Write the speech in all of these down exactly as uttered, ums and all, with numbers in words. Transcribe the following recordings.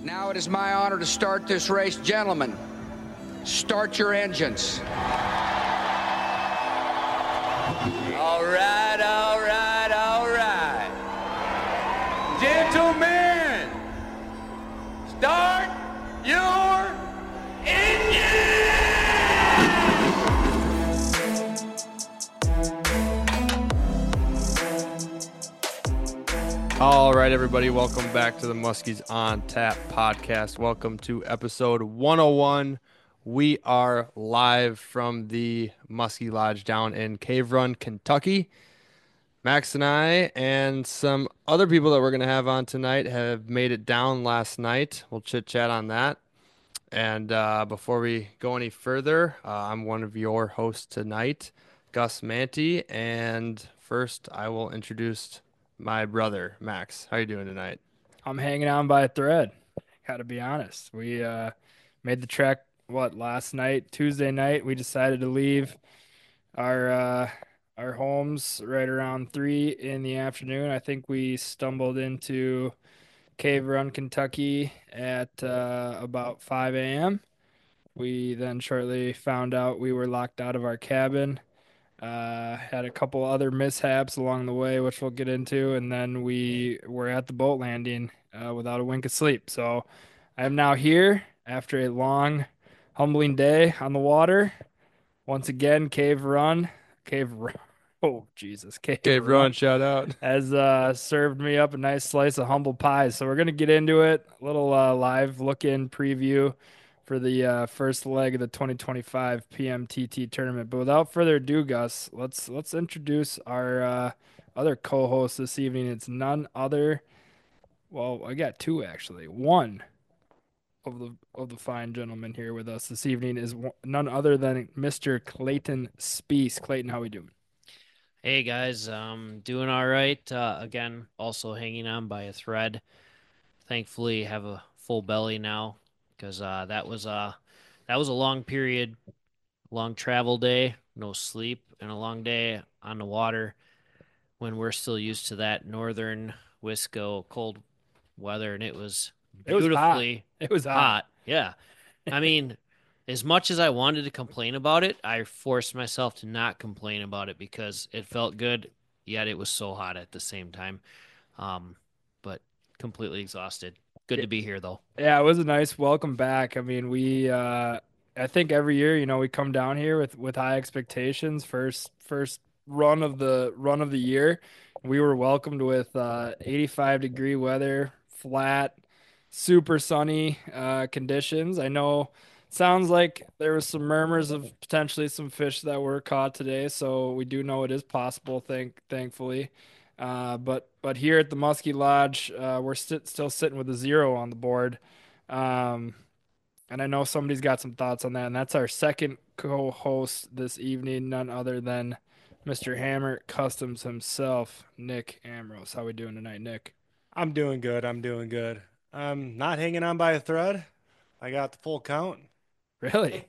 Now it is my honor to start this race. Gentlemen, start your engines. All right, all right, all right. Gentlemen, start your engines! All right, everybody, welcome back to the Muskies on Tap podcast. Welcome to episode one oh one. We are live from the Muskie Lodge down in Cave Run, Kentucky. Max and I and some other people that we're going to have on tonight have made it down last night. We'll chit chat on that. And uh, before we go any further, uh, I'm one of your hosts tonight, Gus Manti. And first, I will introduce my brother, Max. How you doing tonight? I'm hanging on by a thread. Gotta be honest. We uh, made the trek, what, last night, Tuesday night. We decided to leave our uh, our homes right around three in the afternoon. I think we stumbled into Cave Run, Kentucky at uh, about five a.m. We then shortly found out we were locked out of our cabin. Uh, had a couple other mishaps along the way, which we'll get into, and then we were at the boat landing uh, without a wink of sleep. So I am now here after a long, humbling day on the water. Once again, Cave Run, Cave Run. Oh, Jesus. Cave, Cave Run Run, shout out. has uh, served me up a nice slice of humble pie. So we're going to get into it. A little uh, live look-in preview for the uh, first leg of the twenty twenty-five P M T T tournament. But without further ado, Gus, let's let's introduce our uh, other co-host this evening. It's none other. Well, I got two actually. One of the of the fine gentlemen here with us this evening is one- none other than Mister Clayton Spees. Clayton, how we doing? Hey guys, um, doing all right. Uh, again, also hanging on by a thread. Thankfully, have a full belly now because uh, that was uh, that was a long period, long travel day, no sleep, and a long day on the water. When we're still used to that northern Wisco cold weather, and it was It was hot. beautifully It was hot. hot. Yeah, I mean. As much as I wanted to complain about it, I forced myself to not complain about it because it felt good, yet it was so hot at the same time. Um, but completely exhausted. Good to be here, though. Yeah, it was a nice welcome back. I mean, we uh I think every year, you know, we come down here with with high expectations. First first run of the run of the year. We were welcomed with uh eighty-five degree weather, flat, super sunny uh conditions. I know sounds like there was some murmurs of potentially some fish that were caught today, so we do know it is possible, thank thankfully. Uh, but but here at the Muskie Lodge, uh, we're st still sitting with a zero on the board. Um, and I know somebody's got some thoughts on that, and that's our second co-host this evening, none other than Mister Hammer Customs himself, Nick Ambrose. How we doing tonight, Nick? I'm doing good. I'm doing good. I'm not hanging on by a thread. I got the full count. Really?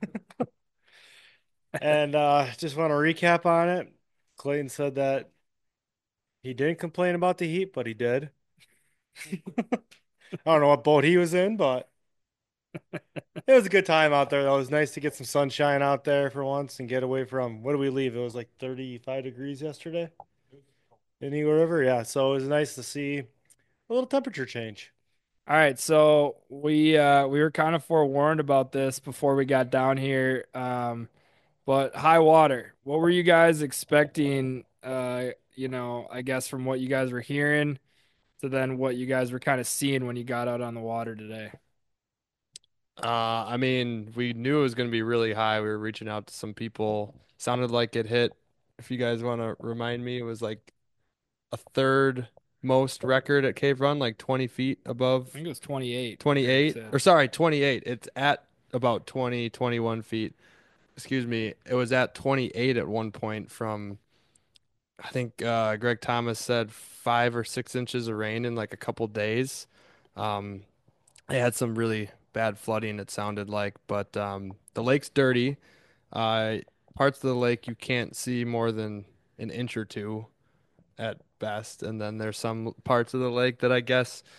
And uh just want to recap on it. Clayton said that he didn't complain about the heat, but he did. I don't know what boat he was in, but it was a good time out there. Though. It was nice to get some sunshine out there for once and get away from, what did we leave? It was like thirty-five degrees yesterday in Eagle River. Yeah, so it was nice to see a little temperature change. All right, so we uh we were kind of forewarned about this before we got down here. Um, but high water, what were you guys expecting? Uh, you know, I guess from what you guys were hearing to then what you guys were kind of seeing when you got out on the water today. Uh, I mean, we knew it was going to be really high. We were reaching out to some people. Sounded like it hit, if you guys want to remind me, it was like a third most record at Cave Run, like twenty feet I above think it was twenty-eight. twenty-eight, Said. or sorry, twenty-eight. It's at about twenty, twenty-one feet. Excuse me. It was at twenty-eight at one point from, I think uh, Greg Thomas said five or six inches of rain in like a couple days. Um, they had some really bad flooding, it sounded like, but um, the lake's dirty. Uh, parts of the lake you can't see more than an inch or two at best, and then there's some parts of the lake that I guess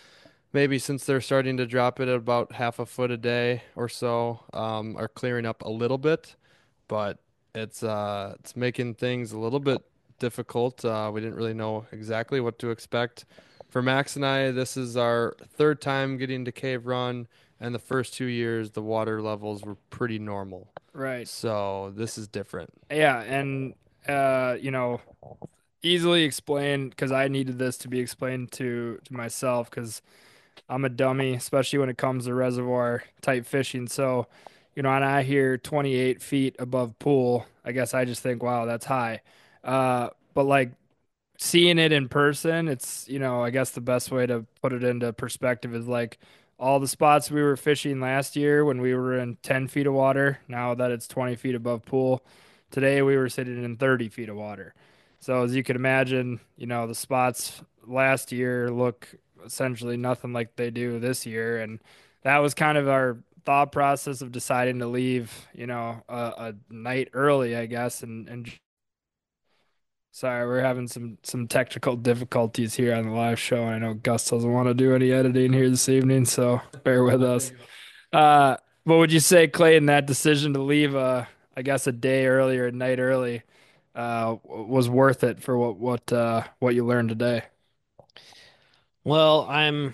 maybe since they're starting to drop it at about half a foot a day or so, um, are clearing up a little bit, but it's uh it's making things a little bit difficult. Uh, we didn't really know exactly what to expect. For Max and I, this is our third time getting to Cave Run, and the first two years the water levels were pretty normal. Right. So this is different. Yeah, and uh, you know, easily explained because I needed this to be explained to to myself because I'm a dummy, especially when it comes to reservoir type fishing. So, you know, and I hear twenty-eight feet above pool, I guess I just think, wow, that's high. Uh, but like seeing it in person, it's, you know, I guess the best way to put it into perspective is like all the spots we were fishing last year when we were in ten feet of water, now that it's twenty feet above pool, today we were sitting in thirty feet of water. So as you can imagine, you know, the spots last year look essentially nothing like they do this year. And that was kind of our thought process of deciding to leave, you know, a, a night early, I guess, and, and sorry, we're having some some technical difficulties here on the live show, and I know Gus doesn't want to do any editing here this evening, so bear with us. Uh, what would you say, Clayton, that decision to leave, uh, I guess, a day early or a night early, uh, was worth it for what what uh, what you learned today? Well, I'm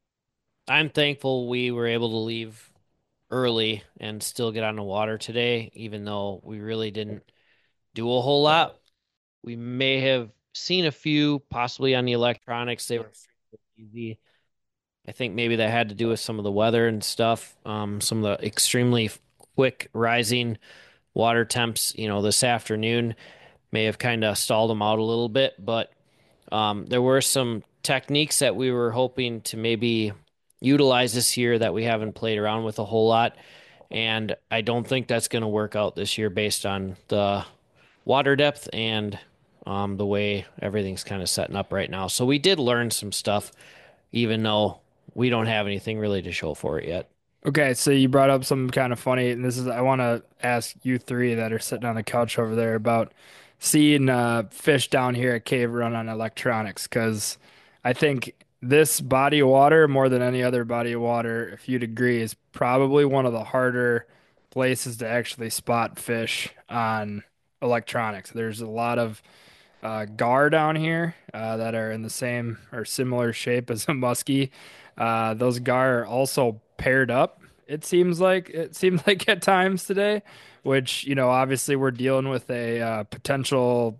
I'm thankful we were able to leave early and still get on the water today, even though we really didn't do a whole lot. We may have seen a few, possibly on the electronics. They were easy. I think maybe that had to do with some of the weather and stuff. Um, some of the extremely quick rising water temps, you know, this afternoon may have kind of stalled them out a little bit, but um, there were some techniques that we were hoping to maybe utilize this year that we haven't played around with a whole lot. And I don't think that's going to work out this year based on the water depth and um, the way everything's kind of setting up right now. So we did learn some stuff, even though we don't have anything really to show for it yet. Okay, so you brought up something kind of funny, and this is I want to ask you three that are sitting on the couch over there about seeing uh, fish down here at Cave Run on electronics, because I think this body of water, more than any other body of water, if you'd agree, is probably one of the harder places to actually spot fish on electronics. There's a lot of uh, gar down here uh, that are in the same or similar shape as a muskie. Uh, those gar are also paired up. It seems like it seemed like at times today, which you know obviously we're dealing with a uh, potential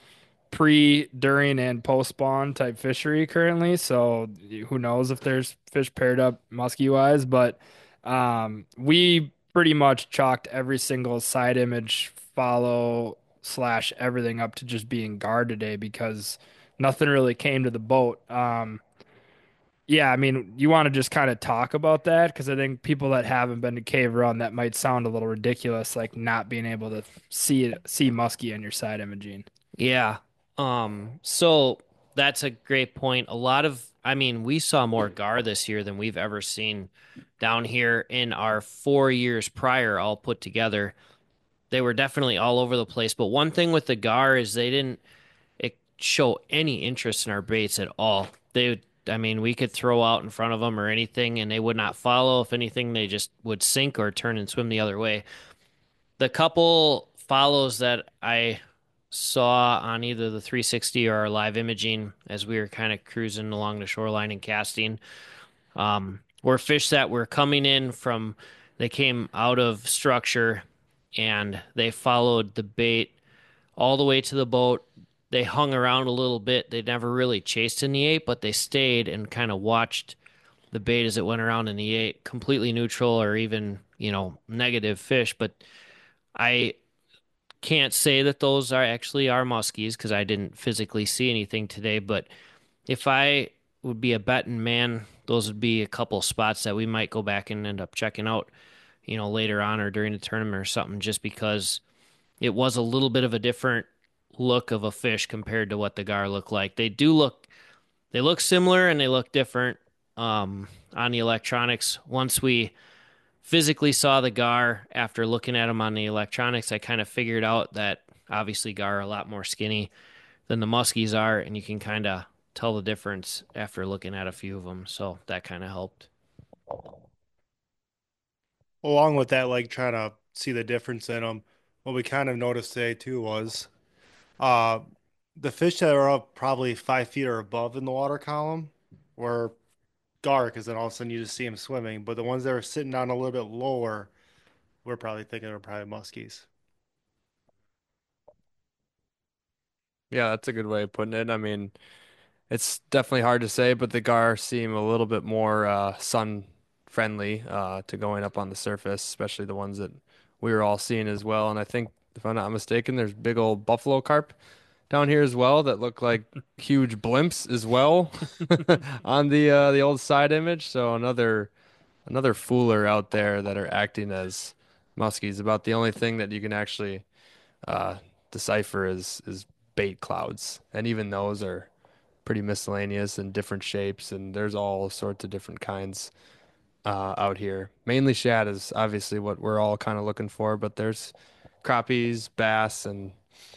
pre, during, and post spawn type fishery currently. So who knows if there's fish paired up muskie wise, but um, we pretty much chalked every single side image follow slash everything up to just being guard today because nothing really came to the boat. Um, yeah, I mean, you want to just kind of talk about that because I think people that haven't been to Cave Run, that might sound a little ridiculous, like not being able to see it, see muskie on your side imaging. Yeah. Um, so that's a great point. A lot of, I mean, we saw more gar this year than we've ever seen down here in our four years prior, all put together. They were definitely all over the place. But one thing with the gar is they didn't it show any interest in our baits at all. They, I mean, we could throw out in front of them or anything, and they would not follow. If anything, they just would sink or turn and swim the other way. The couple follows that I saw on either the three sixty or our live imaging as we were kind of cruising along the shoreline and casting um, were fish that were coming in from, they came out of structure and they followed the bait all the way to the boat. They hung around a little bit. They never really chased in the eight, but they stayed and kind of watched the bait as it went around in the eight, completely neutral or even, you know, negative fish. But I can't say that those are actually our muskies because I didn't physically see anything today. But if I would be a betting man, those would be a couple spots that we might go back and end up checking out, you know, later on or during the tournament or something, just because it was a little bit of a different look of a fish compared to what the gar look like. They do look, they look similar and they look different um, on the electronics. Once we physically saw the gar after looking at them on the electronics, I kind of figured out that obviously gar are a lot more skinny than the muskies are, and you can kind of tell the difference after looking at a few of them. So that kind of helped. Along with that, like trying to see the difference in them, what we kind of noticed today too was uh the fish that are up probably five feet or above in the water column were gar, because then all of a sudden you just see them swimming. But the ones that are sitting down a little bit lower, we're probably thinking are probably muskies. Yeah, that's a good way of putting it. I mean, it's definitely hard to say, but the gar seem a little bit more uh, sun friendly uh, to going up on the surface, especially the ones that we were all seeing as well. And I think, if I'm not mistaken, there's big old buffalo carp down here as well that look like huge blimps as well on the uh, the old side image. So another another fooler out there that are acting as muskies. About the only thing that you can actually uh, decipher is is bait clouds, and even those are pretty miscellaneous and different shapes, and there's all sorts of different kinds uh, out here. Mainly shad is obviously what we're all kind of looking for, but there's crappies, bass, and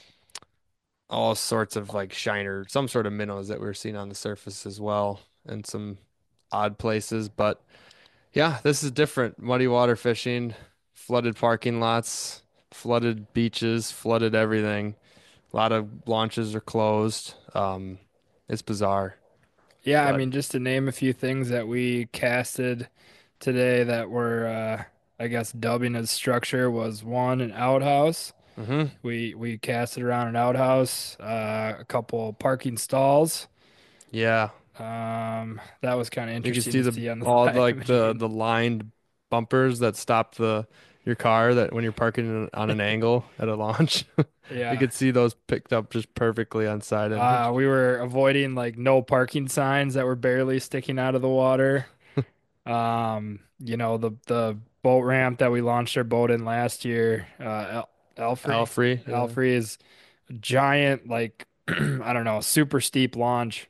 all sorts of like shiner, some sort of minnows that we're seeing on the surface as well, and some odd places. But yeah, this is different. Muddy water fishing, flooded parking lots, flooded beaches, flooded everything. A lot of launches are closed. Um, it's bizarre, Yeah, I but mean, just to name a few things that we casted today that were, uh, I guess, dubbing as structure was one, an outhouse. hmm We we casted around an outhouse, uh, a couple parking stalls. yeah, Um, that was kind of you can interesting see to the see on the all live like the imaging. the lined bumpers that stop the your car that when you're parking on an angle at a launch. You Yeah. could see those picked up just perfectly on side Uh, image. we were avoiding like no parking signs that were barely sticking out of the water. Um, you know, the the boat ramp that we launched our boat in last year, uh, El Alfrey, Alfrey, yeah. Alfrey is a giant, like I don't know, super steep launch.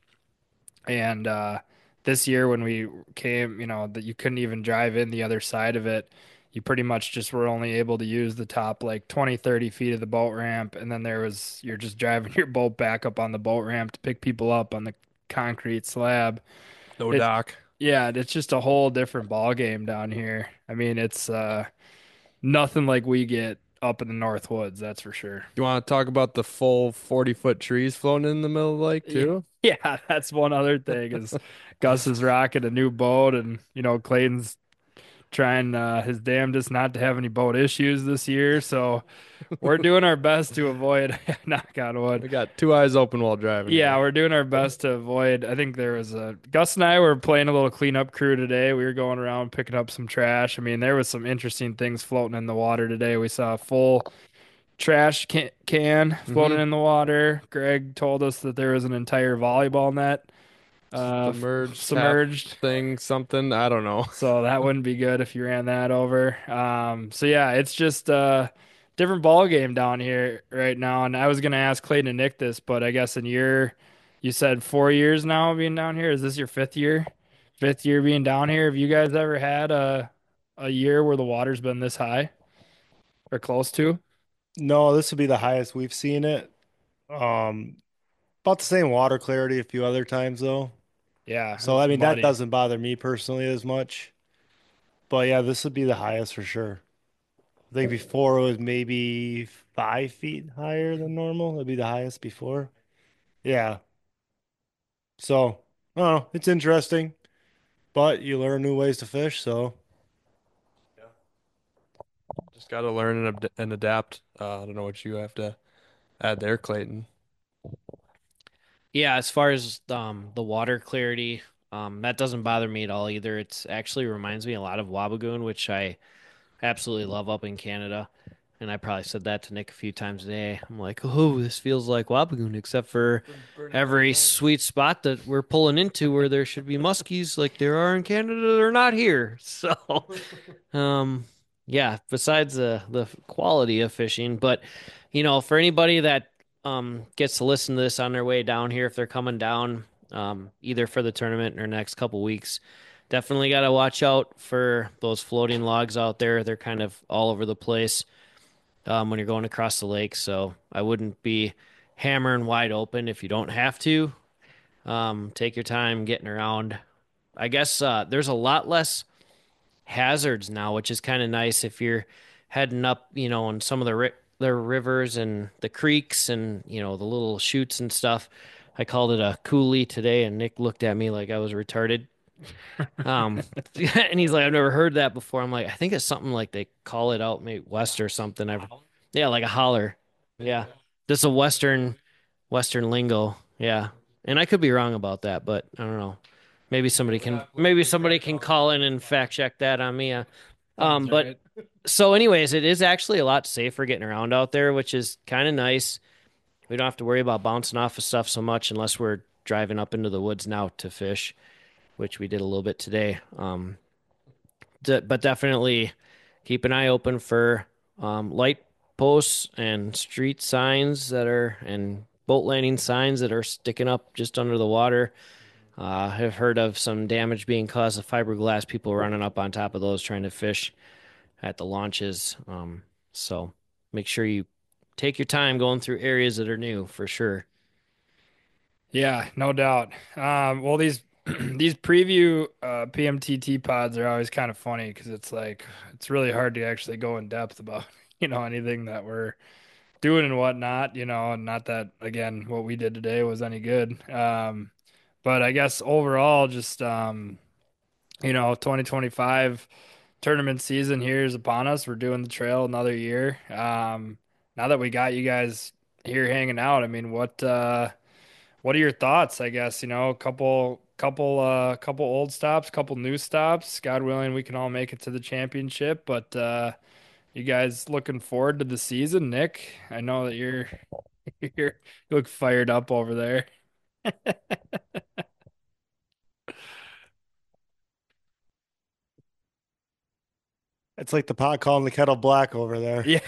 And uh, this year when we came, you know, that you couldn't even drive in the other side of it. You pretty much just were only able to use the top like twenty, thirty feet of the boat ramp. And then there was, you're just driving your boat back up on the boat ramp to pick people up on the concrete slab. No It, dock. yeah, it's just a whole different ball game down here. I mean, it's uh, nothing like we get up in the North Woods, that's for sure. You want to talk about the full forty foot trees floating in the middle of the lake Yeah, too? yeah, that's one other thing is Gus is rocking a new boat, and you know Clayton's trying uh, his damnedest not to have any boat issues this year. So we're doing our best to avoid, knock on wood. We got two eyes open while driving Yeah, here. we're doing our best to avoid. I think there was a Gus and I were playing a little cleanup crew today. We were going around picking up some trash. I mean, there was some interesting things floating in the water today. We saw a full trash can, can floating hmm in the water. Greg told us that there was an entire volleyball net uh, f- Submerged half submerged. thing, something. I don't know. So that wouldn't be good if you ran that over. Um, so yeah, it's just a different ball game down here right now. And I was gonna ask Clayton and Nick this, but I guess in your, you said four years now being down here. Is this your fifth year? Fifth year being down here. Have you guys ever had a a year where the water's been this high or close to? No, this would be the highest we've seen it. Um, about the same water clarity a few other times though. Yeah, So it's I mean that muddy. doesn't bother me personally as much. But yeah, this would be the highest for sure. I think before it was maybe five feet higher than normal. It'd be the highest before. Yeah. So I don't know. It's interesting, but you learn new ways to fish. So Just got to learn and, ad- and adapt. Uh, I don't know what you have to add there, Clayton. Yeah, as far as um the water clarity, um that doesn't bother me at all either. It's actually reminds me a lot of Wabagoon, which I absolutely love up in Canada. And I probably said that to Nick a few times a day. I'm like, oh, this feels like Wabagoon, except for every sweet spot that we're pulling into where there should be muskies like there are in Canada, they're not here. So, um, yeah, besides the the quality of fishing, but you know, for anybody that um gets to listen to this on their way down here, if they're coming down, um, either for the tournament or next couple weeks, definitely got to watch out for those floating logs out there. They're kind of all over the place um, when you're going across the lake. So I wouldn't be hammering wide open if you don't have to. Um, take your time getting around. I guess uh, there's a lot less hazards now, which is kind of nice if you're heading up, you know, on some of the ri the rivers and the creeks and, you know, the little chutes and stuff. I called it a coulee today, and Nick looked at me like I was retarded. Um, and he's like, I've never heard that before. I'm like, I think it's something like they call it out maybe west or something. I've, yeah, like a holler. Yeah. This is a Western Western lingo. Yeah. And I could be wrong about that, but I don't know. Maybe somebody can maybe somebody can call in and fact check that on me. Uh, um, Sounds but right. so anyways, it is actually a lot safer getting around out there, which is kind of nice. We don't have to worry about bouncing off of stuff so much unless we're driving up into the woods now to fish, which we did a little bit today. Um, d but definitely keep an eye open for um, light posts and street signs that are and boat landing signs that are sticking up just under the water. Uh, I've heard of some damage being caused to fiberglass, people running up on top of those trying to fish at the launches. Um, so make sure you take your time going through areas that are new for sure. Yeah, no doubt. Um, well, these these preview uh, P M T T pods are always kind of funny because it's like it's really hard to actually go in depth about you know anything that we're doing and whatnot. You know, and not that again what we did today was any good. Um, but I guess overall, just um, you know, twenty twenty-five tournament season here is upon us. We're doing the trail another year. Um, now that we got you guys here hanging out, I mean, what uh what are your thoughts? I guess, you know, a couple couple uh couple old stops, couple new stops. God willing, we can all make it to the championship, but uh you guys looking forward to the season, Nick? I know that you're you're you look fired up over there. It's like the pot calling the kettle black over there. Yeah.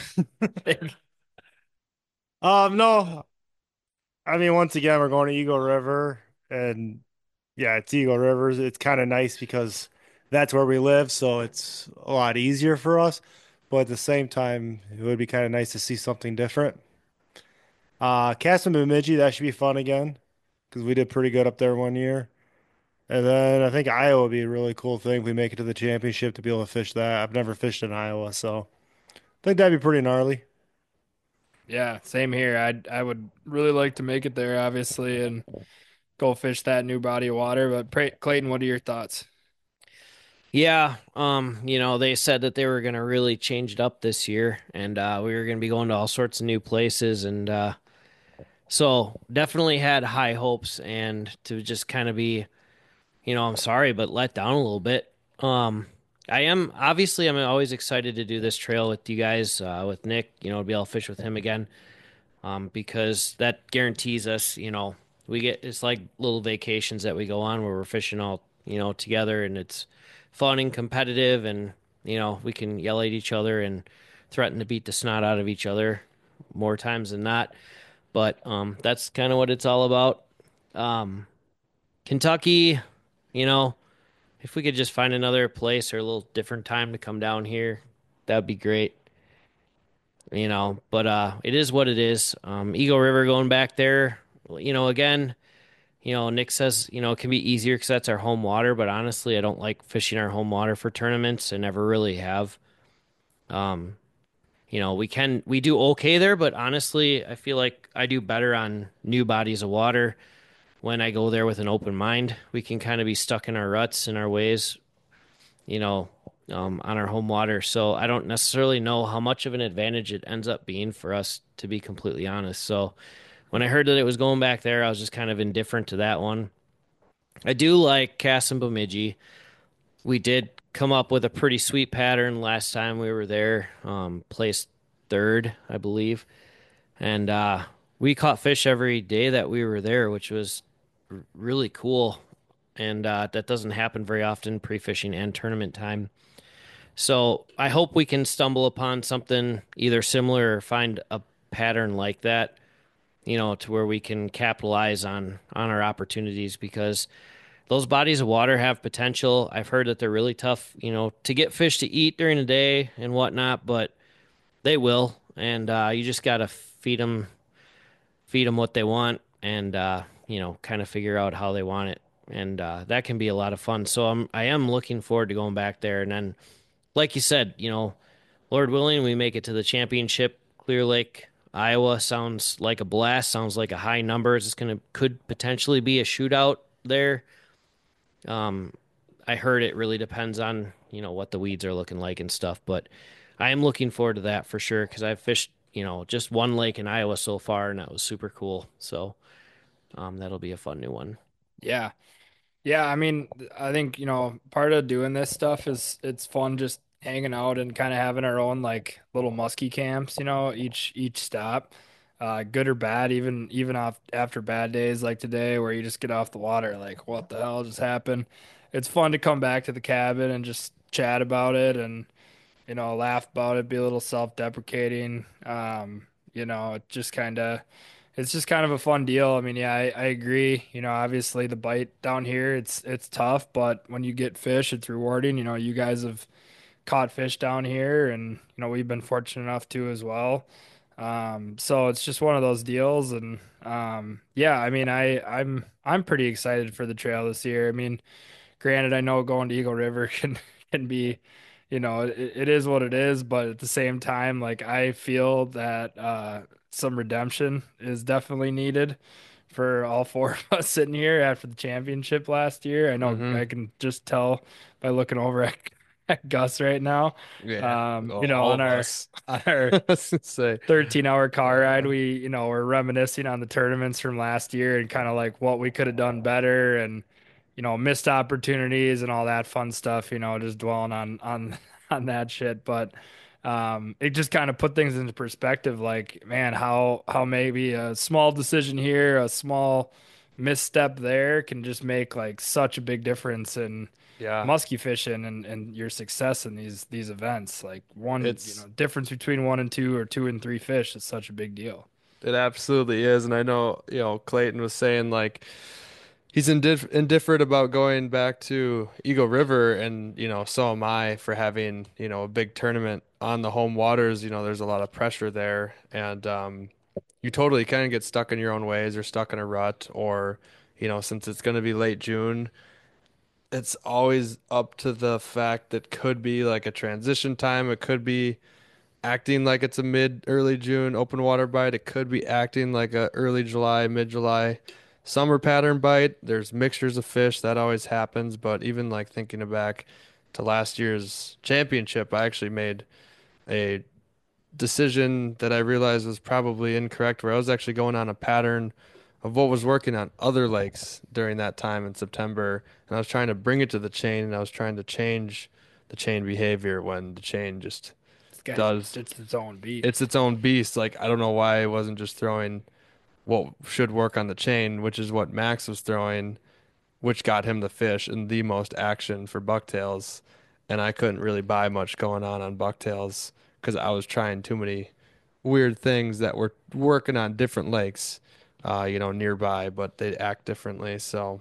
Um, no, I mean, once again, we're going to Eagle River, and yeah, it's Eagle Rivers. It's kind of nice because that's where we live, so it's a lot easier for us. But at the same time, it would be kind of nice to see something different. Uh, Castle Bemidji, that should be fun again because we did pretty good up there one year. And then I think Iowa would be a really cool thing if we make it to the championship to be able to fish that. I've never fished in Iowa, so I think that'd be pretty gnarly. Yeah, same here. I I would really like to make it there, obviously, and go fish that new body of water. But Pra- Clayton, what are your thoughts? Yeah, um, you know, they said that they were going to really change it up this year, and uh, we were going to be going to all sorts of new places, and uh, so definitely had high hopes, and to just kind of be, you know, I'm sorry, but let down a little bit. Um, I am obviously I'm always excited to do this trail with you guys, uh, with Nick, you know, to be able to fish with him again, um, because that guarantees us, you know, we get it's like little vacations that we go on where we're fishing all, you know, together, and it's fun and competitive, and you know, we can yell at each other and threaten to beat the snot out of each other more times than not. But um, that's kind of what it's all about. Um, Kentucky, you know, if we could just find another place or a little different time to come down here, that would be great. You know, but uh, it is what it is. Um, Eagle River going back there, you know, again, you know, Nick says, you know, it can be easier because that's our home water, but honestly, I don't like fishing our home water for tournaments. I never really have. Um, you know, we can we do okay there, but honestly, I feel like I do better on new bodies of water when I go there with an open mind. We can kind of be stuck in our ruts and our ways, you know, um, on our home water. So I don't necessarily know how much of an advantage it ends up being for us, to be completely honest. So when I heard that it was going back there, I was just kind of indifferent to that one. I do like Cass and Bemidji. We did come up with a pretty sweet pattern last time we were there. Um, placed third, I believe, and uh, we caught fish every day that we were there, which was r- really cool. And uh, that doesn't happen very often, pre-fishing and tournament time. So I hope we can stumble upon something either similar or find a pattern like that, you know, to where we can capitalize on on our opportunities because those bodies of water have potential. I've heard that they're really tough, you know, to get fish to eat during the day and whatnot, but they will, and uh, you just gotta feed them, feed them what they want, and uh, you know, kind of figure out how they want it. And uh, that can be a lot of fun. So I'm I am looking forward to going back there. And then, like you said, you know, Lord willing, we make it to the championship. Clear Lake, Iowa sounds like a blast. Sounds like a high numbers. It's gonna could potentially be a shootout there. Um, I heard it really depends on, you know, what the weeds are looking like and stuff, but I am looking forward to that for sure because I've fished, you know, just one lake in Iowa so far, and that was super cool. So, um, that'll be a fun new one. Yeah. Yeah, I mean, I think, you know, part of doing this stuff is it's fun just hanging out and kind of having our own like little muskie camps, you know, each each stop. Uh, good or bad, even even off after bad days like today where you just get off the water, like what the hell just happened? It's fun to come back to the cabin and just chat about it and, you know, laugh about it, be a little self-deprecating. Um, you know, it just kind of it's just kind of a fun deal. I mean, yeah, I, I agree. You know, obviously the bite down here, it's it's tough, but when you get fish, it's rewarding. You know, you guys have caught fish down here, and you know we've been fortunate enough to as well. Um, so it's just one of those deals, and um, yeah, I mean, I I'm I'm pretty excited for the trail this year. I mean, granted, I know going to Eagle River can can be, you know, it, it is what it is, but at the same time, like I feel that uh, some redemption is definitely needed for all four of us sitting here after the championship last year. I know Mm-hmm. I can just tell by looking over at, at Gus right now. Yeah, Um, all you know, all on of our us. on our I was gonna say, thirteen hour car ride, uh, we, you know, we're reminiscing on the tournaments from last year and kind of like what we could have done better and, you know, missed opportunities and all that fun stuff, you know, just dwelling on, on, on that shit. But, um, it just kind of put things into perspective. Like, man, how, how maybe a small decision here, a small misstep there can just make like such a big difference in, yeah, musky fishing and, and your success in these these events. Like one, you it's know, difference between one and two or two and three fish is such a big deal. it absolutely is, and I know you know Clayton was saying like he's indif indifferent about going back to Eagle River, and you know so am I for having you know a big tournament on the home waters. You know, there's a lot of pressure there, and um, you totally kind of get stuck in your own ways or stuck in a rut, or you know since it's going to be late June. It's always up to the fact that could be like a transition time. It could be acting like it's a mid early June open water bite. It could be acting like a early July, mid July summer pattern bite. There's mixtures of fish that always happens, but even like thinking back to last year's championship, I actually made a decision that I realized was probably incorrect where I was actually going on a pattern of what was working on other lakes during that time in September, and I was trying to bring it to the chain and I was trying to change the chain behavior when the chain just It's got does it's its own beast. it's its own beast. Like I don't know why I wasn't just throwing what should work on the chain, which is what Max was throwing, which got him the fish and the most action for bucktails. And I couldn't really buy much going on on bucktails because I was trying too many weird things that were working on different lakes, uh, you know, nearby, but they act differently. So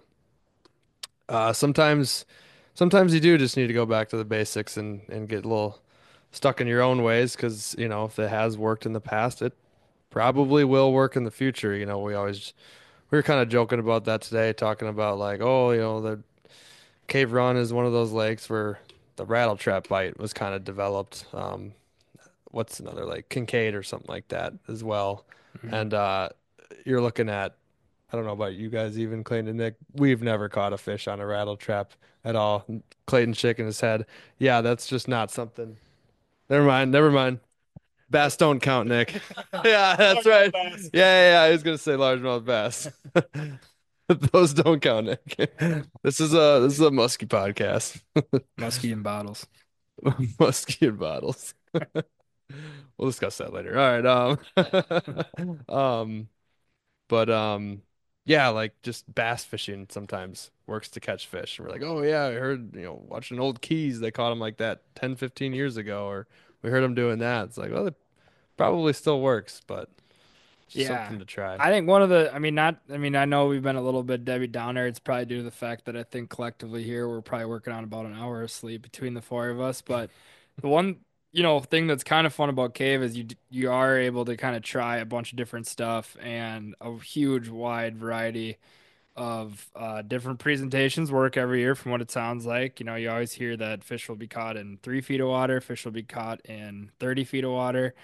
uh, sometimes, sometimes you do just need to go back to the basics and and get a little stuck in your own ways because you know if it has worked in the past, it probably will work in the future. You know, we always we were kind of joking about that today, talking about like, oh, you know, the Cave Run is one of those lakes where the rattle trap bite was kind of developed. Um, what's another lake? Kincaid or something like that as well. Mhm. And uh, you're looking at, I don't know about you guys, even Clayton and Nick, we've never caught a fish on a rattle trap at all. Clayton shaking his head. Yeah, that's just not something. Never mind. Never mind. Bass don't count, Nick. Yeah, that's right. Yeah, yeah, yeah. I was gonna say largemouth bass. Those don't count, Nick. This is a this is a musky podcast. Muskie in bottles. Musky and bottles. We'll discuss that later. All right. Um, um, but um, yeah, like just bass fishing sometimes works to catch fish. We're like, oh yeah, I heard, you know, watching old Keys, they caught them like that ten, fifteen years ago, or we heard them doing that. It's like, well, it probably still works, but just Yeah. something to try. I think one of the, I mean, not, I mean, I know we've been a little bit Debbie Downer. It's probably due to the fact that I think collectively here we're probably working on about an hour of sleep between the four of us. But the one, you know, thing that's kind of fun about Cave is you you are able to kind of try a bunch of different stuff and a huge wide variety of uh, different presentations work every year from what it sounds like. You know, you always hear that fish will be caught in three feet of water, fish will be caught in thirty feet of water.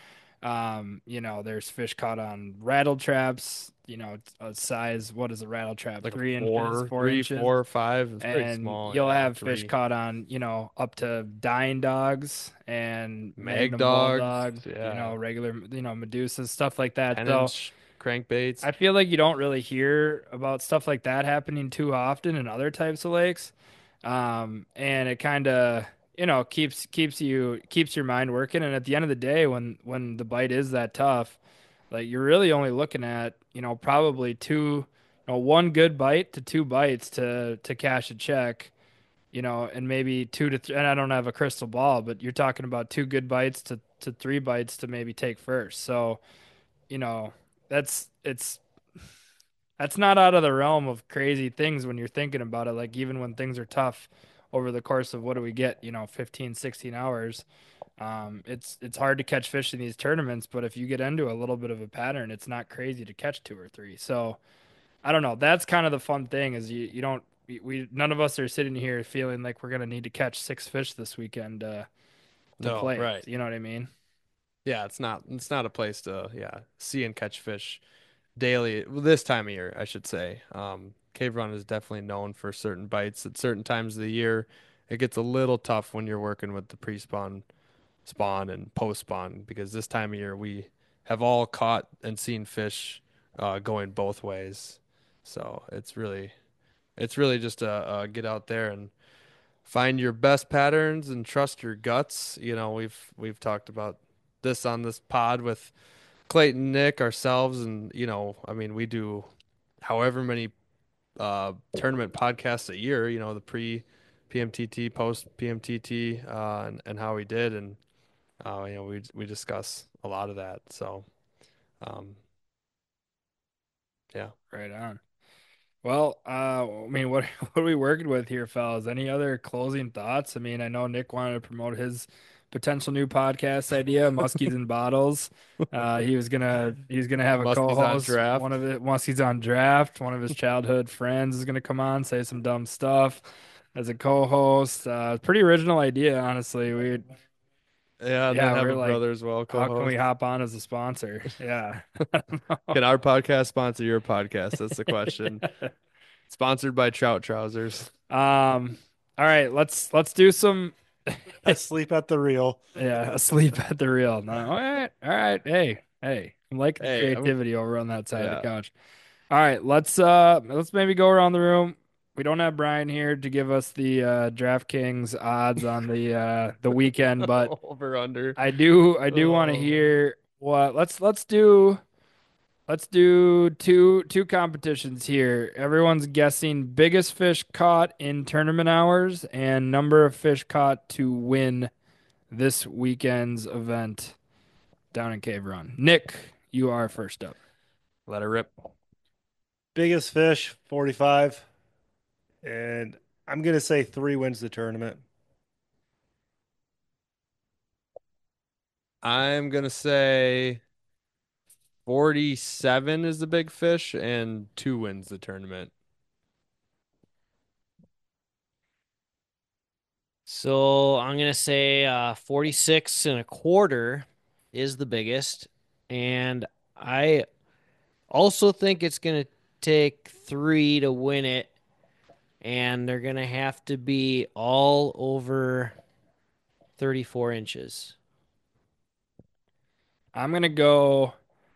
Um, you know, there's fish caught on rattle traps, you know, a size, what is a rattle trap? Like a Three inches, four, four three, inches. four, five. It's pretty And small. you'll Yeah, have fish three. caught on, you know, up to dying dogs and Mag magnum dogs, bulldog, you yeah. know, regular, you know, Medusas, stuff like that. ten So inch crankbaits. I feel like you don't really hear about stuff like that happening too often in other types of lakes. Um, and it kind of, you know, keeps keeps you keeps your mind working. And at the end of the day, when when the bite is that tough, like you're really only looking at, you know, probably two, you know, one good bite to two bites to to cash a check, you know, and maybe two to three. And I don't have a crystal ball, but you're talking about two good bites to to three bites to maybe take first. So, you know, that's it's that's not out of the realm of crazy things when you're thinking about it. Like even when things are tough over the course of what do we get, you know, fifteen, sixteen hours. Um, it's it's hard to catch fish in these tournaments, but if you get into a little bit of a pattern, it's not crazy to catch two or three. So I don't know. That's kind of the fun thing is you, you don't we, we none of us are sitting here feeling like we're gonna need to catch six fish this weekend uh, to No, play. right. You know what I mean? Yeah, it's not it's not a place to yeah see and catch fish daily. Well, this time of year, I should say. Um, Cave Run is definitely known for certain bites at certain times of the year. It gets a little tough when you're working with the pre-spawn, spawn, and post-spawn because this time of year we have all caught and seen fish uh, going both ways. So it's really it's really just a, a get out there and find your best patterns and trust your guts. You know, we've we've talked about this on this pod with Clayton, Nick, ourselves, and you know, I mean, we do however many uh, tournament podcasts a year. You know, the pre P M T T, post P M T T, uh, and, and how we did, and uh, you know, we we discuss a lot of that. So, um, yeah. Right on. Well, uh, I mean, what what are we working with here, fellas? Any other closing thoughts? I mean, I know Nick wanted to promote his potential new podcast idea, Muskies and Bottles. Uh, he was gonna he's gonna have a Muskies on co-host. Draft. One of it, Muskies on Draft. One of his childhood friends is gonna come on, say some dumb stuff as a co-host. Uh, pretty original idea, honestly. We Yeah, and yeah, then have we're a like, brother as well how can we co-host. hop on as a sponsor? Yeah. Can our podcast sponsor your podcast? That's the question. Sponsored by Trout Trousers. Um. All right, let's let's do some. Asleep at the reel. Yeah, asleep at the reel. No, all right, all right. Hey, hey, I like the Hey, I'm- creativity over on that side of Yeah. the couch. All right, let's uh let's maybe go around the room. We don't have Brian here to give us the uh DraftKings odds on the uh the weekend, but Over under. I do I do want to Oh. hear what let's let's do let's do two two competitions here. Everyone's guessing biggest fish caught in tournament hours and number of fish caught to win this weekend's event down in Cave Run. Nick, you are first up. Let her rip. Biggest fish, forty-five. And I'm going to say three wins the tournament. I'm gonna say forty-seven is the big fish and two wins the tournament. So I'm gonna say uh, forty-six and a quarter is the biggest, and I also think it's gonna take three to win it, and they're gonna have to be all over thirty-four inches. I'm going to go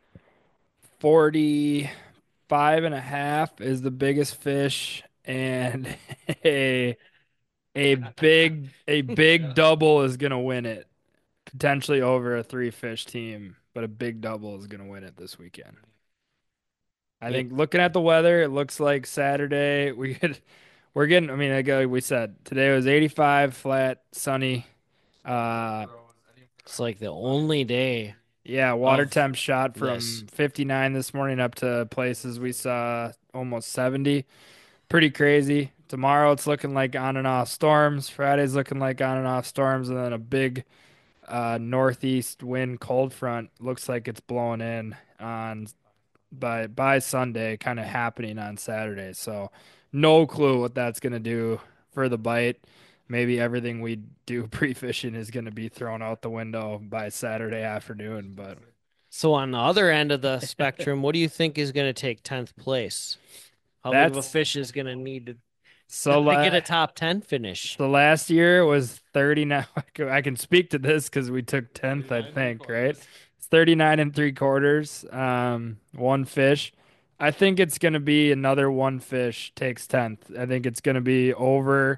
forty-five and a half is the biggest fish and a a big a big double is going to win it. Potentially over a three fish team, but a big double is going to win it this weekend. I Yeah. think looking at the weather, it looks like Saturday we could we're getting I mean like we said, today was eighty-five flat, sunny. Uh It's like the only day. Yeah, water Of temp shot from this. fifty-nine this morning up to places we saw almost seventy. Pretty crazy. Tomorrow it's looking like on and off storms. Friday's looking like on and off storms, and then a big uh, northeast wind cold front looks like it's blowing in on by by Sunday, kind of happening on Saturday. So no clue what that's gonna do for the bite. Maybe everything we do pre-fishing is gonna be thrown out the window by Saturday afternoon. But So on the other end of the spectrum, what do you think is going to take tenth place? How big of a That's- fish is going to need to, so to la- get a top ten finish? the last year was thirty-nine. I can speak to this because we took tenth, I think, right? It's thirty-nine and three quarters. Um, one fish. I think it's gonna be another one fish takes tenth. I think it's gonna be over.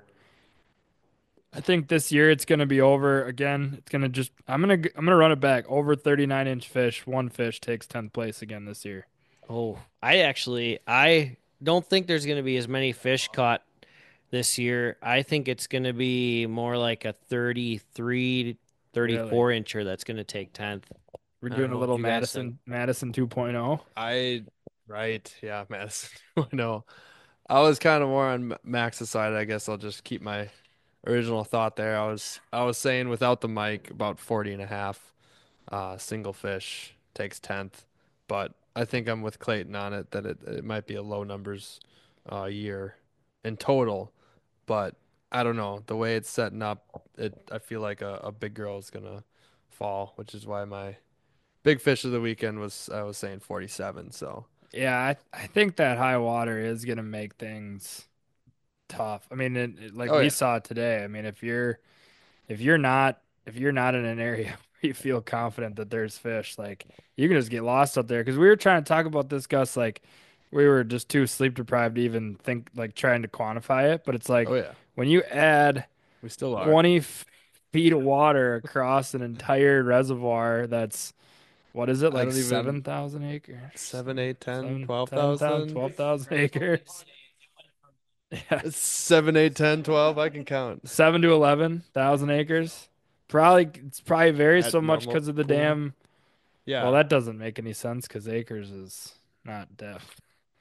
I think this year it's gonna be over again. It's gonna just. I'm gonna. I'm gonna run it back over thirty-nine inch fish. One fish takes tenth place again this year. Oh, I actually I don't think there's going to be as many fish caught this year. I think it's going to be more like a thirty-three, thirty-four incher that's going to take tenth. We're I don't doing a know what little you guys Madison Madison 2.0. I right, yeah, Madison. I know. I was kind of more on M- Max's side. I guess I'll just keep my original thought there. I was I was saying without the mic about forty and a half uh single fish takes tenth, but I think I'm with Clayton on it that it, it might be a low numbers uh year in total, but I don't know. The way it's setting up, it I feel like a, a big girl is gonna fall, which is why my big fish of the weekend was I was saying forty-seven, so Yeah, I I think that high water is gonna make things tough. I mean, it, it- like Oh, we yeah. saw today. I mean, if you're if you're not if you're not in an area where you feel confident that there's fish, like you can just get lost up there. Because we were trying to talk about this, Gus. Like we were just too sleep deprived to even think like trying to quantify it. But it's like oh yeah, when you add we still are. twenty f- feet of water across an entire reservoir, that's what is it I like don't even- seven thousand acres? Seven, eight, ten, Seven- twelve ten thousand, thousand. twelve thousand acres. Yeah, It's seven, eight, ten, twelve. I can count. seven to eleven thousand acres. Probably it's probably varies At so much normal because of the pool. damn. Yeah. Well, that doesn't make any sense because acres is not depth.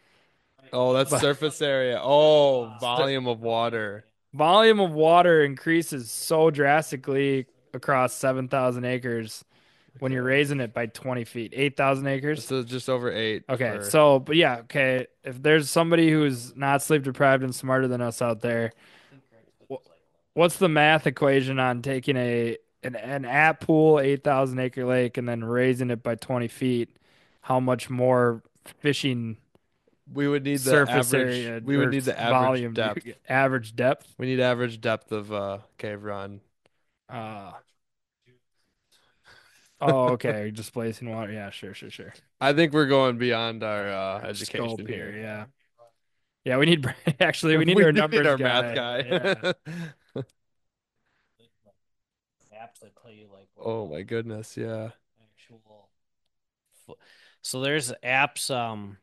oh, that's but- surface area. Oh, volume of water. Volume of water increases so drastically across seven thousand acres when you're raising it by twenty feet. Eight thousand acres. So just over eight. Okay, for- so but yeah, okay. If there's somebody who's not sleep deprived and smarter than us out there, wh- what's the math equation on taking a an, an at pool eight thousand acre lake and then raising it by twenty feet? How much more fishing we would need the surface average. area? we would or need the average volume, depth. average depth. We need average depth of uh cave run. Uh, oh, okay. Displacing water. Yeah, sure, sure, sure. I think we're going beyond our uh, education Scope here. here, yeah. Yeah, we need actually we need our numbers our guy. math guy. Yeah. Apps that tell you like what oh my goodness, yeah. actual. fo- So there's apps um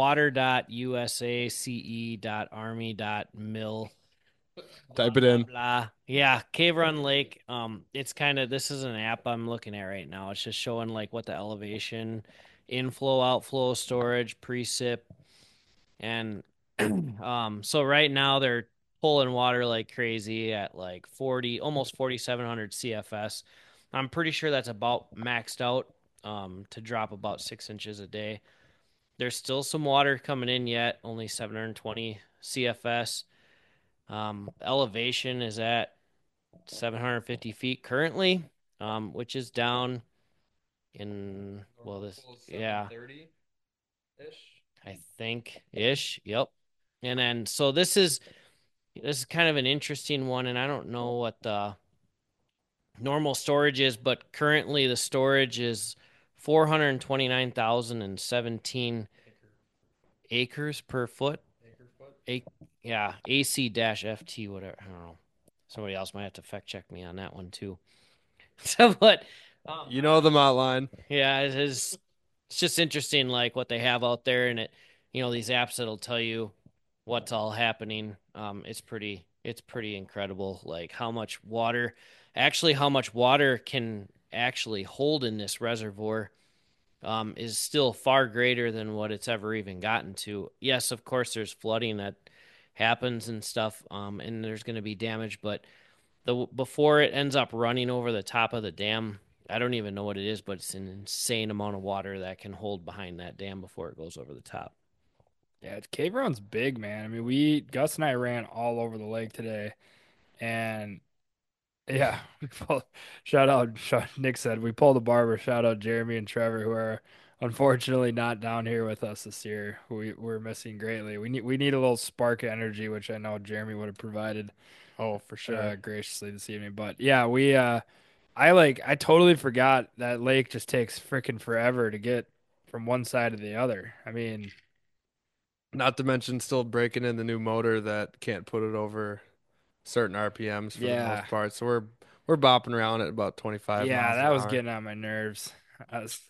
water.usace.army.mil. Type blah, it in. Blah, blah. Yeah, Cave Run Lake. Um, it's kind of this is an app I'm looking at right now. It's just showing like what the elevation, inflow, outflow, storage, precip, and um. So right now they're pulling water like crazy at like forty, almost forty-seven hundred C F S. I'm pretty sure that's about maxed out. Um, to drop about six inches a day. There's still some water coming in yet, only seven hundred twenty C F S. Um, elevation is at seven hundred fifty feet currently, um, which is down in, well, this, yeah, I think ish. Yep. And then, so this is, this is kind of an interesting one, and I don't know what the normal storage is, but currently the storage is four hundred twenty-nine thousand seventeen acres per foot. A, yeah, A C dash F T, whatever. I don't know. Somebody else might have to fact check me on that one too. So, but um, You know the mount line. yeah, it is. It's just interesting, like what they have out there, and it, you know, these apps that'll tell you what's all happening. Um, it's pretty, it's pretty incredible, like how much water, actually, how much water can actually hold in this reservoir. Um, is still far greater than what it's ever even gotten to. Yes, of course, there's flooding that happens and stuff, um, and there's going to be damage, but the before it ends up running over the top of the dam. I don't even know what it is, but it's an insane amount of water that can hold behind that dam before it goes over the top. Yeah, it's Cave Run's big, man. I mean, we Gus and I ran all over the lake today, and yeah, we pulled, shout out. shout- Nick said we pulled the barber. Shout out Jeremy and Trevor, who are unfortunately not down here with us this year. We we're missing greatly. We need we need a little spark of energy, which I know Jeremy would have provided Oh, for sure. uh, graciously this evening. But yeah, we uh, I like I totally forgot that lake just takes freaking forever to get from one side to the other. I mean, Not to mention still breaking in the new motor that can't put it over certain R P Ms for the yeah. most part. So we're we're bopping around at about twenty-five Yeah, miles that an was hour. getting on my nerves. I was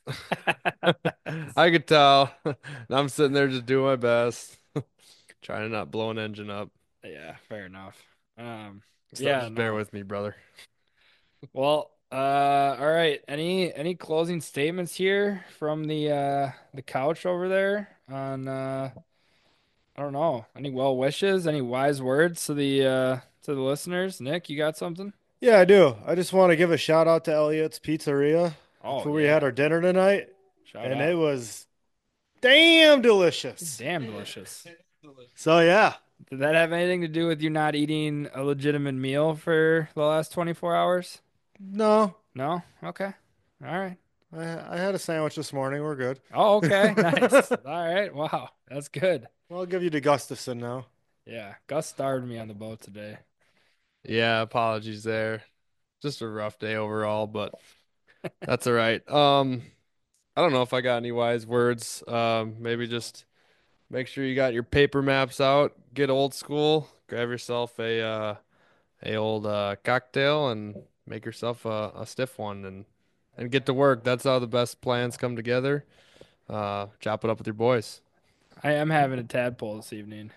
I could tell. I'm sitting there just doing my best, trying to not blow an engine up. Yeah, fair enough. Um, So yeah, just bear no. with me, brother. Well, uh, all right. Any any closing statements here from the uh the couch over there on uh I don't know. Any well wishes, any wise words to the uh to the listeners? Nick, you got something? Yeah, I do. I just want to give a shout out to Elliot's Pizzeria. That's Oh where we yeah. had our dinner tonight, Shout and out. it was damn delicious. Damn delicious. So yeah, Did that have anything to do with you not eating a legitimate meal for the last twenty-four hours? no, No? Okay. All right. I I had a sandwich this morning. We're good. Oh, okay. Nice. All right. Wow. That's good. Well, I'll give you to Gustafson now. Yeah. Gus starved me on the boat today. Yeah, apologies there. Just a rough day overall, but that's all right. Um, I don't know if I got any wise words. Um, maybe just make sure you got your paper maps out. Get old school. Grab yourself a uh, a old uh, cocktail and make yourself a, a stiff one and and get to work. That's how the best plans come together. Uh, chop it up with your boys. I am having a tadpole this evening.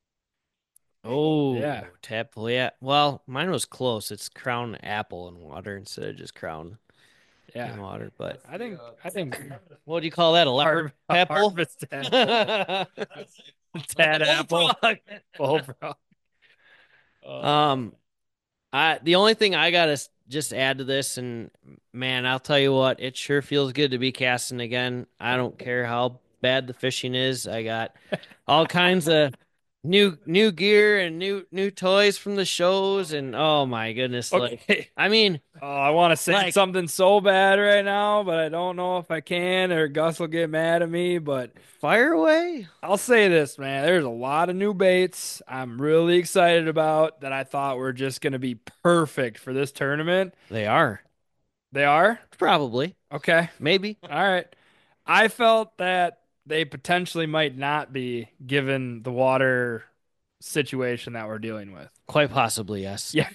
Oh, Yeah. tadpole. Yeah. Well, mine was close. It's crown apple and water instead of just crown Yeah. and water. But I think I think what do you call that? A leopard Har- apple? harvest tadpole. Tad apple. Bullfrog. Uh, Um, I the only thing I gotta s- just add to this, and man, I'll tell you what, it sure feels good to be casting again. I don't care how bad the fishing is. I got all kinds of new new gear and new new toys from the shows, and oh my goodness, like okay. I mean, Oh, I want to say Like- something so bad right now, but I don't know if I can or Gus will get mad at me. But fire away. I'll say this, man. There's a lot of new baits I'm really excited about that I thought were just going to be perfect for this tournament. They are They are? probably Okay. maybe All right. I felt that they potentially might not be given the water situation that we're dealing with. quite possibly yes. Yeah.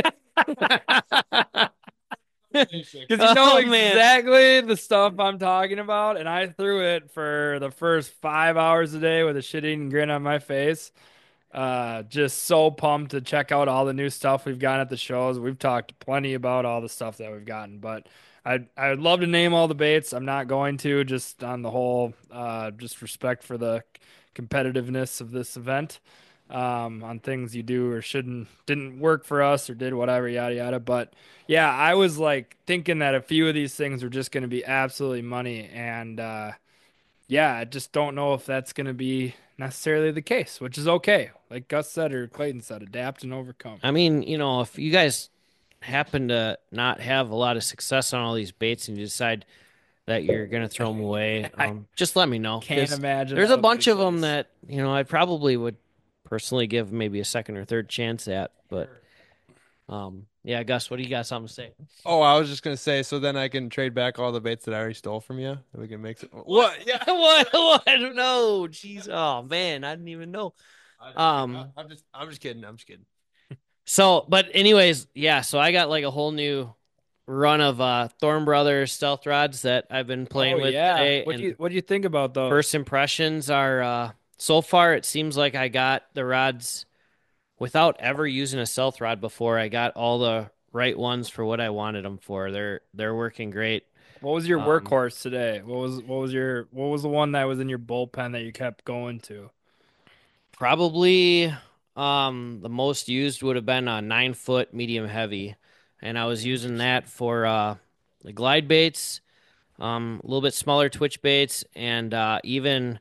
Because you know Oh, man. exactly the stuff I'm talking about, and I threw it for the first five hours a day with a shit-eating grin on my face. Uh, just so pumped to check out all the new stuff we've gotten at the shows. We've talked plenty about all the stuff that we've gotten, but I I would love to name all the baits. I'm not going to, just on the whole, uh, just respect for the competitiveness of this event. Um, on things you do or shouldn't didn't work for us or did whatever, yada yada. But yeah, I was like thinking that a few of these things were just going to be absolutely money, and uh, yeah, I just don't know if that's going to be necessarily the case, which is okay. Like Gus said or Clayton said, adapt and overcome. I mean, you know, if you guys happen to not have a lot of success on all these baits and you decide that you're gonna throw them away, I um, just let me know. Can't 'cause imagine. There's that a would bunch be of the them case. that you know I probably would personally give maybe a second or third chance at, but um, yeah, Gus, what do you got something to say? Oh, I was just gonna say, so then I can trade back all the baits that I already stole from you, and we can mix it. What? Yeah. what? What? No, jeez. Oh man, I didn't even know. Um, I'm just, I'm just kidding. I'm just kidding. So, but anyways, yeah. So I got like a whole new run of uh Thorn Brothers stealth rods that I've been playing Oh, with yeah. today. What do and you what do you think about those? First impressions are uh so far it seems like I got the rods without ever using a stealth rod before. I got all the right ones for what I wanted them for. They're they're working great. What was your Um, workhorse today? What was what was your what was the one that was in your bullpen that you kept going to? Probably um, the most used would have been a nine foot medium heavy, and I was using that for uh, the glide baits, um, a little bit smaller twitch baits, and uh, even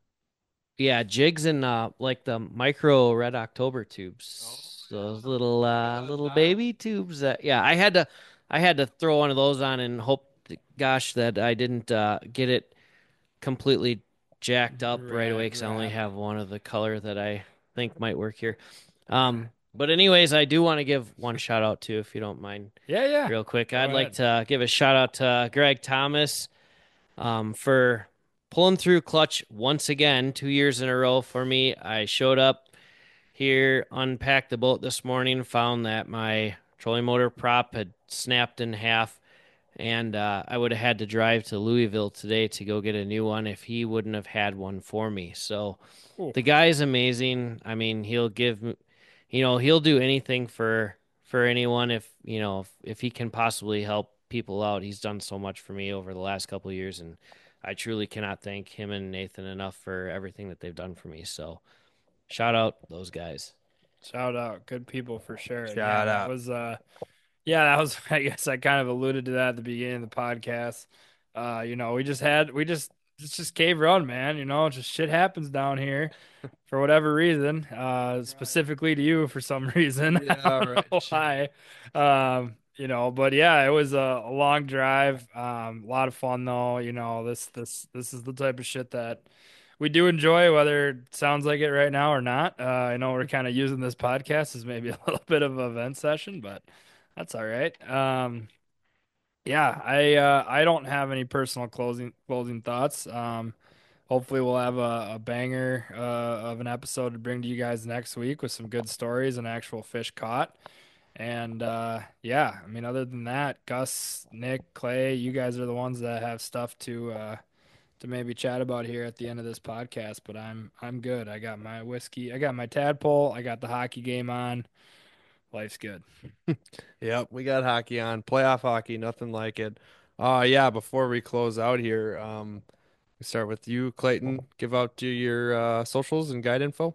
yeah, jigs and uh, like the micro red October tubes, those little uh, little baby tubes. That yeah, I had to I had to throw one of those on and hope, to gosh, that I didn't uh, get it completely jacked up right away Rad, because I only rad. have one of the color that I think might work here. Um, but anyways, I do want to give one shout out too, if you don't mind, Yeah, yeah. real quick. Go I'd like ahead. to give a shout out to Greg Thomas, um, for pulling through clutch once again, two years in a row for me. I showed up here, unpacked the boat this morning, found that my trolling motor prop had snapped in half, and uh, I would have had to drive to Louisville today to go get a new one if he wouldn't have had one for me. So Cool. the guy is amazing. I mean, he'll give, you know, he'll do anything for for anyone if you know if, if he can possibly help people out. He's done so much for me over the last couple of years, and I truly cannot thank him and Nathan enough for everything that they've done for me. So shout out those guys. Shout out, good people for sure. And yeah, Shout that out. was uh yeah, that was I guess I kind of alluded to that at the beginning of the podcast. Uh, you know, we just had we just it's just cave run, man, you know, just shit happens down here for whatever reason. Uh specifically to you for some reason. I Yeah, don't right. know why. Um, you know, but yeah, it was a, a long drive. Um, a lot of fun though, you know, this this this is the type of shit that we do enjoy, whether it sounds like it right now or not. Uh, I know we're kind of using this podcast as maybe a little bit of a vent session, but that's all right. Um, yeah, I uh, I don't have any personal closing closing thoughts. Um, hopefully, we'll have a, a banger uh, of an episode to bring to you guys next week with some good stories and actual fish caught. And uh, yeah, I mean, other than that, Gus, Nick, Clay, you guys are the ones that have stuff to uh, to maybe chat about here at the end of this podcast, but I'm I'm good. I got my whiskey, I got my tadpole, I got the hockey game on. Life's good. Yep, we got hockey on, playoff hockey, nothing like it. Uh yeah, before we close out here, um, we start with you, Clayton. Give out to your uh, socials and guide info.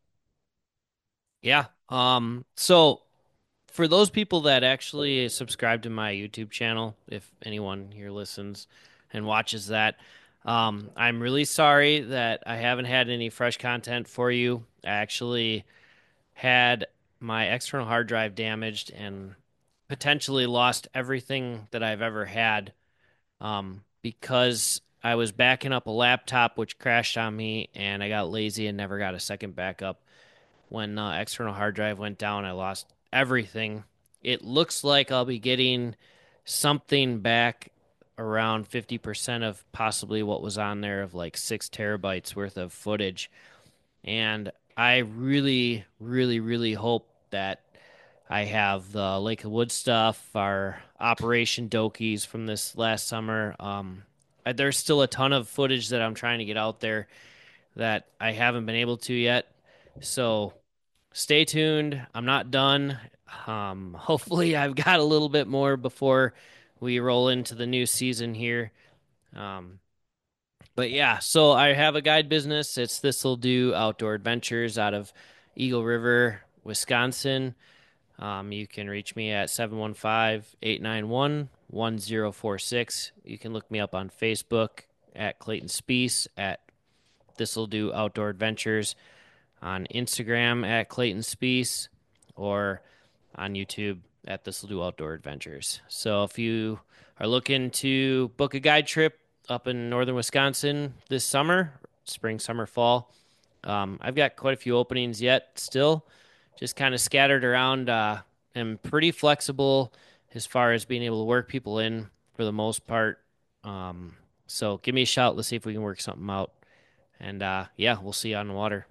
Yeah. Um. So for those people that actually subscribe to my YouTube channel, if anyone here listens and watches that, um, I'm really sorry that I haven't had any fresh content for you. I actually had my external hard drive damaged and potentially lost everything that I've ever had, um, because I was backing up a laptop which crashed on me, and I got lazy and never got a second backup. When uh, external hard drive went down, I lost everything. It looks like I'll be getting something back around fifty percent of possibly what was on there of like six terabytes worth of footage. And I really, really, really hope that I have the Lake of Wood stuff, our Operation Dokies from this last summer. Um, I- there's still a ton of footage that I'm trying to get out there that I haven't been able to yet. So stay tuned. I'm not done. Um, hopefully, I've got a little bit more before we roll into the new season here. Um, but yeah, so I have a guide business. It's This'll Do Outdoor Adventures out of Eagle River, Wisconsin. Um, you can reach me at seven one five, eight nine one, one zero four six. You can look me up on Facebook at Clayton Speece, at This'll Do Outdoor Adventures, on Instagram at Clayton Speece, or on YouTube at This'll Do Outdoor Adventures. So if you are looking to book a guide trip up in northern Wisconsin this summer, spring, summer, fall, um, I've got quite a few openings yet still, just kind of scattered around. Uh, I'm pretty flexible as far as being able to work people in for the most part. Um, so give me a shout. Let's see if we can work something out. And uh, yeah, we'll see you on the water.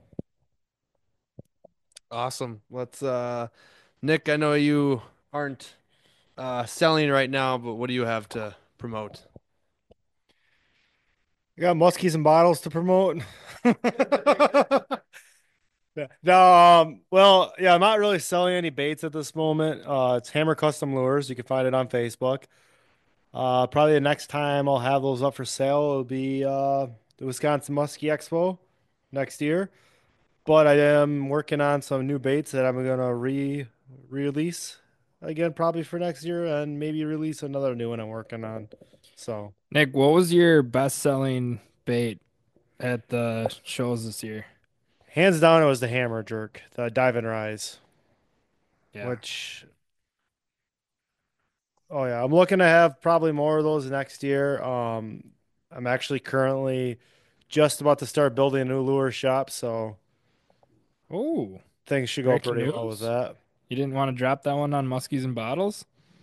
Awesome. Let's uh Nick, I know you aren't uh selling right now, but what do you have to promote? I got muskies and bottles to promote. Yeah. No, um, well, yeah, I'm not really selling any baits at this moment. Uh, it's Hammer Custom Lures. You can find it on Facebook. Uh, probably the next time I'll have those up for sale, it'll be uh, the Wisconsin Muskie Expo next year. but I am working on some new baits that I'm gonna re release again probably for next year, and maybe release another new one I'm working on. So Nick, what was your best-selling bait at the shows this year? hands down, it was the hammer jerk, the dive and rise, Yeah. which oh yeah, I'm looking to have probably more of those next year. Um, I'm actually currently just about to start building a new lure shop, so Oh, things should go breaking pretty well with news. that. You didn't want to drop that one on Muskies and Bottles?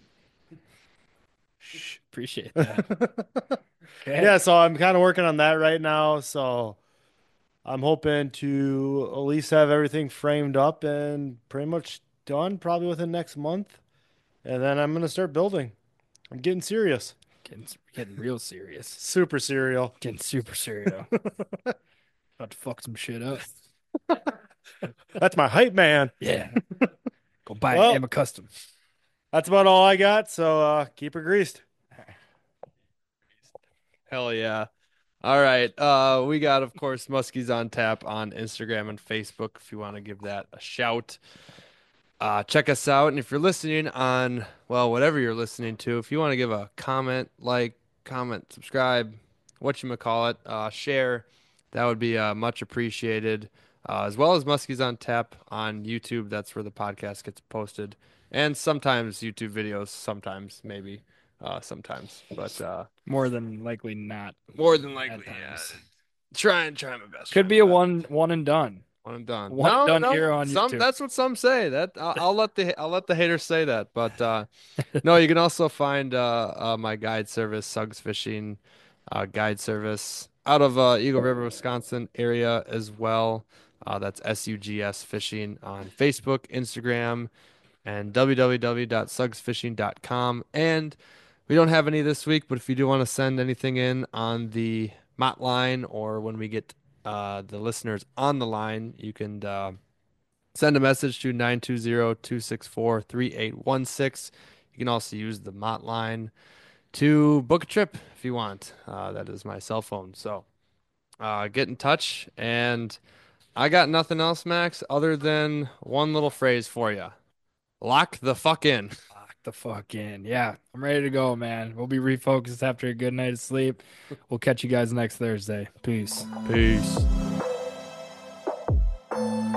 Shh, appreciate that. Okay. Yeah, so I'm kind of working on that right now. So I'm hoping to at least have everything framed up and pretty much done probably within next month. And then I'm gonna start building. I'm getting serious. Getting, getting real serious. Super serial. Getting super serious. About to fuck some shit up. That's my hype man. Yeah. Go buy Well- an Emma Custom. That's about all I got. So uh, keep her greased. Hell yeah. All right. Uh, we got, of course, Muskies on Tap on Instagram and Facebook if you want to give that a shout. Uh, check us out. And if you're listening on, well, whatever you're listening to, if you want to give a comment, like, comment, subscribe, whatchamacallit, uh, share, that would be uh, much appreciated. Uh, as well as Muskies on Tap on YouTube. That's where the podcast gets posted. And sometimes YouTube videos, sometimes, maybe, uh, sometimes. But uh, More than likely not. more than likely, At yeah. times. Trying, trying my best. Could trying be a my best. one one and done. One and done. One no, done no, here on some, YouTube. That's what some say. That I'll, I'll let the I'll let the haters say that. But uh, no, you can also find uh, uh, my guide service, Suggs Fishing uh, guide service, out of uh, Eagle River, Wisconsin area as well. Uh, that's S U G S Fishing on Facebook, Instagram, and w w w dot suggs fishing dot com. And we don't have any this week, but if you do want to send anything in on the Mott line or when we get uh, the listeners on the line, you can uh, send a message to nine two zero, two six four, three eight one six. You can also use the Mott line to book a trip if you want. Uh, that is my cell phone. So uh, get in touch. And I got nothing else, Max, other than one little phrase for you. Lock the fuck in. Lock the fuck in. Yeah, I'm ready to go, man. We'll be refocused after a good night of sleep. We'll catch you guys next Thursday. Peace. Peace.